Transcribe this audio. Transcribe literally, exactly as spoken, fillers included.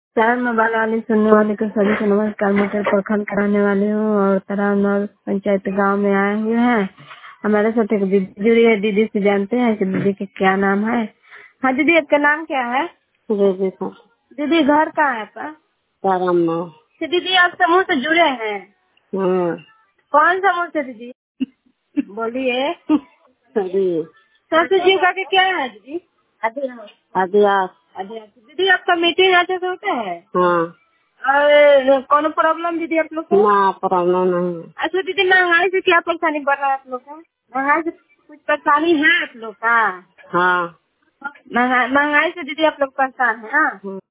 चार मोबाइल वाले सुनने वाले को सभी को नमस्कार। मोटर प्रखंड कराने वाले हूँ और तरानौर पंचायत गांव में आए हुए हैं। हमारे साथ एक दीदी जुड़ी है। दीदी से जानते हैं कि दीदी का क्या नाम है। हाँ दीदी, आपका नाम क्या है? दीदी का दीदी घर कहाँ है आपका? ताराम। तो दीदी आप समूह से जुड़े हैं? हाँ। कौन समूह से दीदी? बोलिए। सही। सरस्वती जी का के क्या है दीदी? आदिवास। अच्छा दीदी, आपका मीटिंग अच्छे से होता है? हाँ। और कौन प्रॉब्लम दीदी आप लोग को? ना प्रॉब्लम नहीं। अच्छा दीदी, महंगाई से क्या परेशानी बढ़ रहा है आप लोग का? महंगाई से कुछ परेशानी है आप लोग का? हाँ। महंगा- महंगाई से दीदी आप लोग परेशान है ना?